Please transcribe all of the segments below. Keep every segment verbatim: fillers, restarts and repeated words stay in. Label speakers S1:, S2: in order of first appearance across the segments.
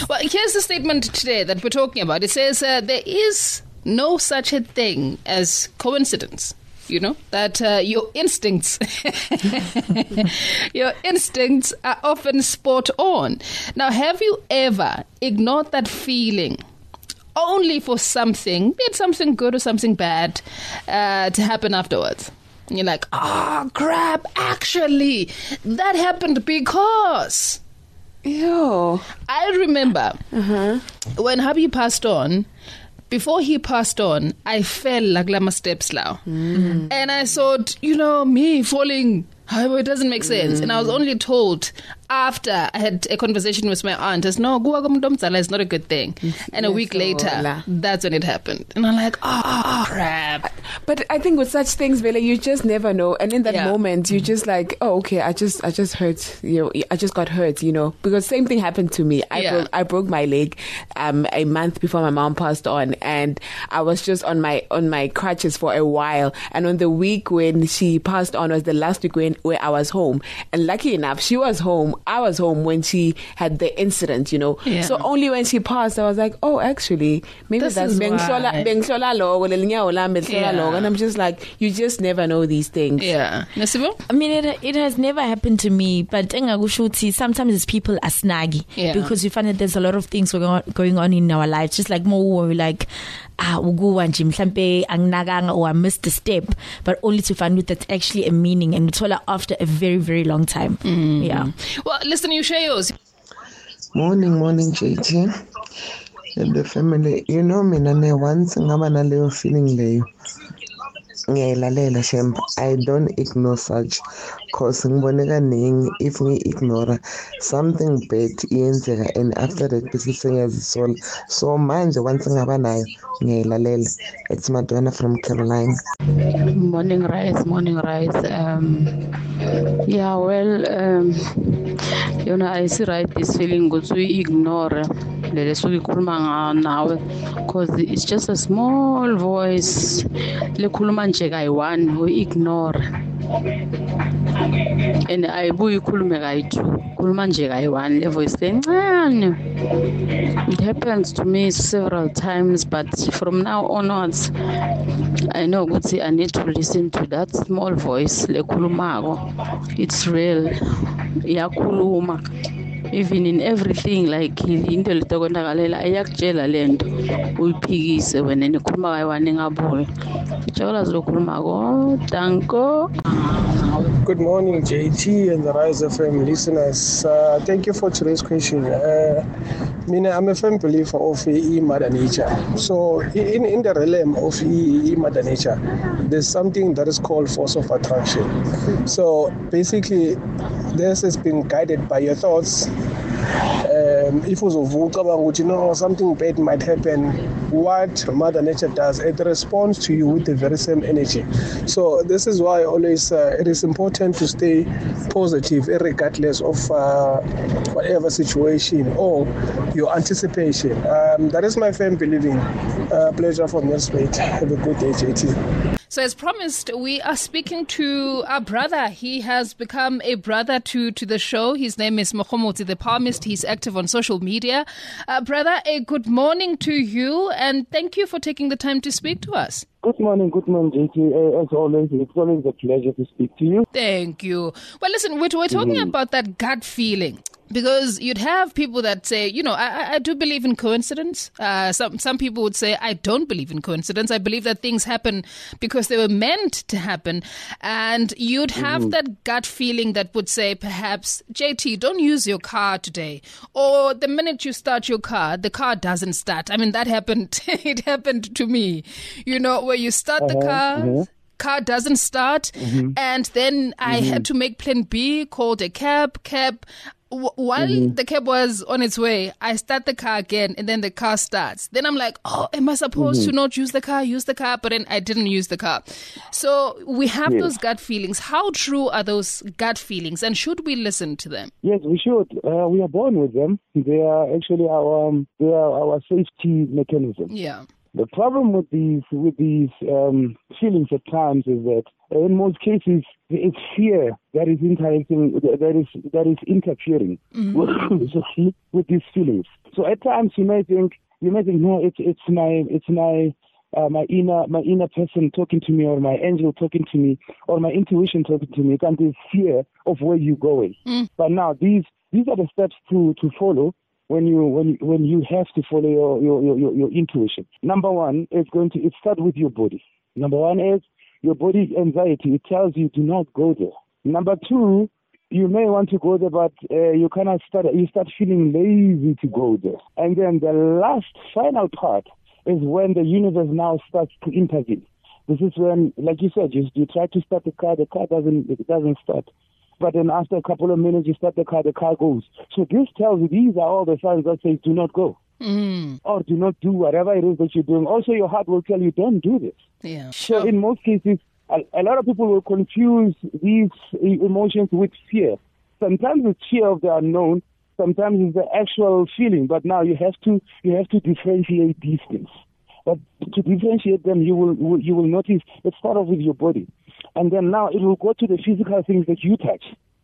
S1: Well, here's the statement today that we're talking about. It says uh, there is no such a thing as coincidence. You know, that uh, your instincts, your instincts are often spot on. Now, have you ever ignored that feeling only for something, be it something good or something bad, uh, to happen afterwards? And you're like, oh, crap, actually, that happened because...
S2: Ew.
S1: I remember
S2: uh-huh.
S1: when hubby passed on, before he passed on, I fell like lama steps now.
S2: Mm.
S1: And I thought, you know, me falling, it doesn't make sense. Mm. And I was only told after I had a conversation with my aunt, as no, it's not a good thing. And a week later, that's when it happened. And I'm like, oh, crap.
S2: But I think with such things, Vela, you just never know. And in that yeah. moment, you just like, oh, okay, I just I just hurt, you know, I just got hurt, you know, because same thing happened to me. I, yeah. broke, I broke my leg um, a month before my mom passed on. And I was just on my on my crutches for a while. And on the week when she passed on was the last week when, where I was home. And lucky enough, she was home. I was home when she had the incident, you know. Yeah. So only when she passed, I was like, oh, actually, maybe
S1: this
S2: that's
S1: why.
S2: Yeah. And I'm just like, you just never know these things.
S1: Yeah.
S3: I mean, it it has never happened to me, but sometimes it's people are snaggy
S1: yeah.
S3: because we find that there's a lot of things going on, going on in our lives, just like more like, ah, or I missed a step, but only to find out that's actually a meaning, and it's all after a very, very long time.
S1: Mm.
S3: Yeah.
S1: Well, listen, you share yours.
S4: Morning, morning, J T. And the family, you know me, Nane, once I'm a little feeling like I don't ignore such cause if we ignore something bad and after that this soul. So mind one thing it's Madonna from Carolina.
S5: Morning rise, morning rise. Um yeah, well um you know, I see right this feeling good to ignore because it's just a small voice. I want we ignore. And I boy kulumega too. Kulmanje I want the voice saying, it happens to me several times, but from now onwards, I know Gutsi, I need to listen to that small voice. Le kulumago. It's real. Yakuluma. Even in everything, like into litogondagalela ayakjela lento uyiphikise wena nikhuluma kayiwani ngabuye jola zokhuluma go danko.
S6: Good morning, J T and the Rise F M listeners. Uh, thank you for today's question. Uh, I mean, I'm a firm believer of e mother nature. So in, in the realm of e mother nature, there's something that is called force of attraction. So basically, this has been guided by your thoughts. Um, if you know something bad might happen, what Mother Nature does, it responds to you with the very same energy. So this is why always uh, it is important to stay positive regardless of uh, whatever situation or your anticipation. Um, that is my firm believing. Uh, pleasure from your space. Have a good day, J T.
S1: So as promised, we are speaking to our brother. He has become a brother to, to the show. His name is Mokhomotsi the Palmist. He's active on social media. Uh, brother, a good morning to you, and thank you for taking the time to speak to us.
S7: Good morning, good morning, J T. Uh, as always, it's always a pleasure to speak to you.
S1: Thank you. Well, listen, we're, we're talking mm-hmm. about that gut feeling. Because you'd have people that say, you know, I, I do believe in coincidence. Uh, some some people would say, I don't believe in coincidence. I believe that things happen because they were meant to happen. And you'd have mm-hmm. that gut feeling that would say, perhaps, J T, don't use your car today. Or the minute you start your car, the car doesn't start. I mean, that happened. It happened to me. You know, where you start uh-huh, the car... Uh-huh. Car doesn't start, mm-hmm. and then I mm-hmm. had to make plan B, called a cab, cab. W- while mm-hmm. the cab was on its way, I start the car again, and then the car starts. Then I'm like, oh, am I supposed mm-hmm. to not use the car, use the car? But then I didn't use the car. So we have yes. those gut feelings. How true are those gut feelings, and should we listen to them?
S7: Yes, we should. Uh, we are born with them. They are actually our um, they are our safety mechanism.
S1: Yeah.
S7: The problem with these with these um, feelings at times is that in most cases it's fear that is interacting that is that is interfering mm-hmm. with, with these feelings. So at times you may think you may think no, it's it's my it's my uh, my inner my inner person talking to me, or my angel talking to me, or my intuition talking to me. It can be fear of where you're going. Mm. But now these these are the steps to to follow. When you when when you have to follow your your, your, your intuition. Number one is going to it start with your body. Number one is your body anxiety. It tells you do not go there. Number two, you may want to go there, but uh, you cannot start. You start feeling lazy to go there. And then the last final part is when the universe now starts to intervene. This is when, like you said, you, you try to start the car, the car doesn't it doesn't start. But then after a couple of minutes, you start the car, the car goes. So this tells you these are all the signs that say do not go. Mm. Or do not do whatever it is that you're doing. Also, your heart will tell you don't do this.
S1: Yeah.
S7: So in most cases, a, a lot of people will confuse these emotions with fear. Sometimes it's fear of the unknown. Sometimes it's the actual feeling. But now you have to you have to differentiate these things. But to differentiate them, you will you will notice. Let's start off with your body. And then now it will go to the physical things that you touch.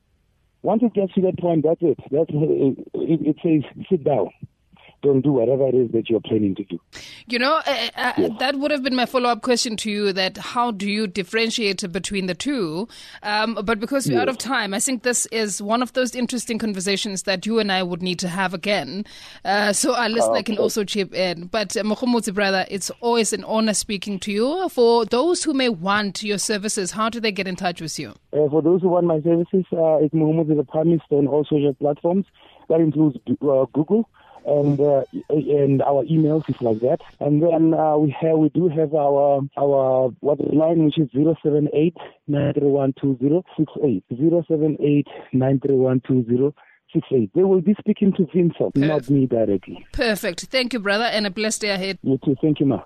S7: Once it gets to that point, that's it. That's, it, it says, sit down. Don't do whatever it is that you're planning to do.
S1: You know, uh, uh, yeah. that would have been my follow-up question to you, that how do you differentiate between the two? Um, but because we're yeah. out of time, I think this is one of those interesting conversations that you and I would need to have again. Uh, so our listener oh, can okay. also chip in. But uh, Mogomotsi, brother, it's always an honor speaking to you. For those who may want your services, how do they get in touch with you?
S7: Uh, for those who want my services, uh, it's Mogomotsi the Palmist on all social platforms. That includes uh, Google. And uh, and our emails is like that. And then uh, we have we do have our our WhatsApp line, which is zero seven eight nine three one two zero six eight zero seven eight nine three one two zero six eight. They will be speaking to Vincent, Perfect. Not me directly.
S1: Perfect. Thank you, brother, and a blessed day ahead.
S7: You too. Thank you, ma.